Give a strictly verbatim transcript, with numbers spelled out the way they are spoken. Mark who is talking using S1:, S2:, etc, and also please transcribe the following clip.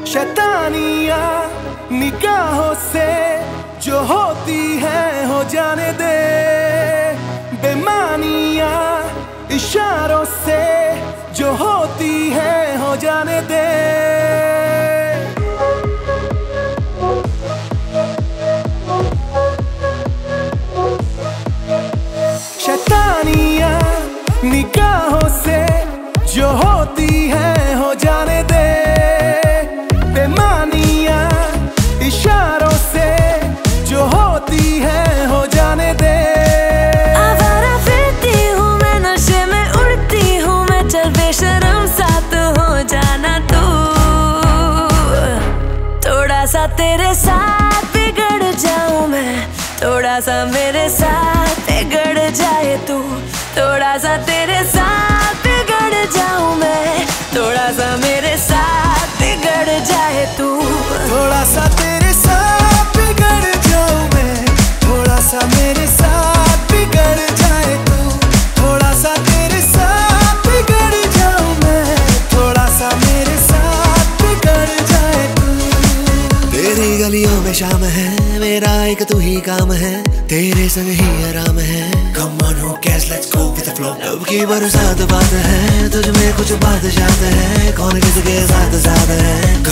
S1: शैतानियां निगाहों से जो होती है हो जाने दे, बेमानियां इशारों से जो होती है हो जाने दे। शैतानियां निगाहों से जो होती है हो जाने दे, बेमानियां इशारों से जो होती है हो जाने दे।
S2: आवारा फिरती हूँ मैं, नशे में उड़ती हूँ मैं, चल बेशर्म सा तो हो जाना तू। थोड़ा सा तेरे साथ बिगड़ जाऊं मैं, थोड़ा सा मेरे साथ बिगड़ जाए तू। थोड़ा सा तेरे साथ बिगड़ जाऊं मैं, थोड़ा सा मेरे साथ बिगड़ जाए तू।
S1: थोड़ा सा तेरे साथ बिगड़ जाऊं मैं, थोड़ा सा मेरे साथ बिगड़ जाए तू। थोड़ा सा तेरे साथ बिगड़ जाऊं मैं, थोड़ा सा मेरे साथ बिगड़ जाए तू।
S3: तेरी गलियों में शाम है, मेरा एक तू ही काम है, तेरे संग ही आराम है। Come on who cares, let's go with the flow। अब की बरसात बात है, तुझ में कुछ बात शात है, कौन किसके साथ साथ है।